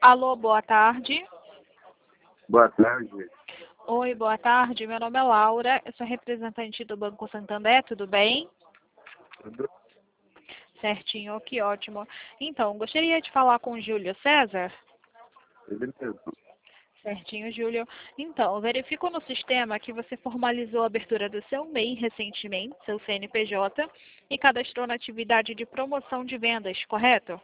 Alô, boa tarde. Boa tarde. Oi, boa tarde. Meu nome é Laura, eu sou representante do Banco Santander, tudo bem? Tudo Certinho, que ótimo. Então, gostaria de falar com o Júlio César? ele mesmo. Certinho, Júlio. Então, verifico no sistema que você formalizou a abertura do seu MEI recentemente, seu CNPJ, e cadastrou na atividade de promoção de vendas, correto?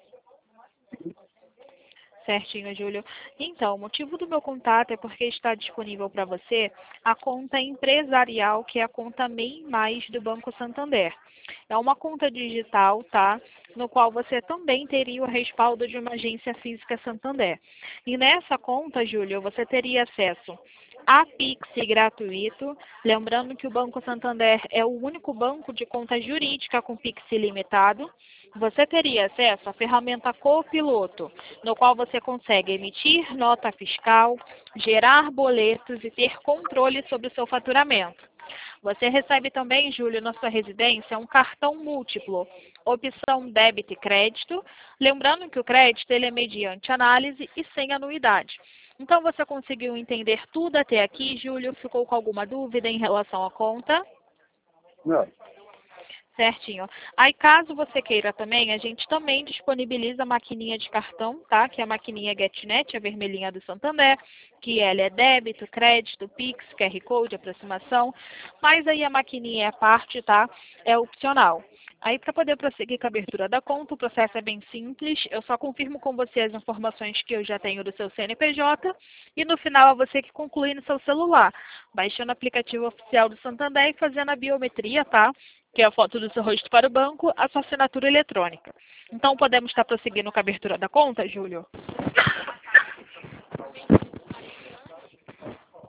Certinho, Júlio. Então, o motivo do meu contato é porque está disponível para você a conta empresarial, que é a conta MEI Mais do Banco Santander. É uma conta digital, tá? No qual você também teria o respaldo de uma agência física Santander. E nessa conta, Júlio, você teria acesso a Pix gratuito. Lembrando que o Banco Santander é o único banco de conta jurídica com Pix ilimitado. Você teria acesso à ferramenta Copiloto, no qual você consegue emitir nota fiscal, gerar boletos e ter controle sobre o seu faturamento. Você recebe também, Júlio, na sua residência, um cartão múltiplo, opção débito e crédito. Lembrando que o crédito ele é mediante análise e sem anuidade. Então, você conseguiu entender tudo até aqui, Júlio? Ficou com alguma dúvida em relação à conta? Não, Certinho. Aí, caso você queira também, a gente também disponibiliza a maquininha de cartão, tá? Que é a maquininha GetNet, a vermelhinha do Santander, que ela é débito, crédito, Pix, QR Code, aproximação. Mas aí a maquininha é a parte, tá? É opcional. Aí, para poder prosseguir com a abertura da conta, o processo é bem simples. Eu só confirmo com você as informações que eu já tenho do seu CNPJ e no final é você que conclui no seu celular, baixando o aplicativo oficial do Santander e fazendo a biometria, tá? Que é a foto do seu rosto para o banco, a sua assinatura eletrônica. Então, podemos estar prosseguindo com a abertura da conta, Júlio?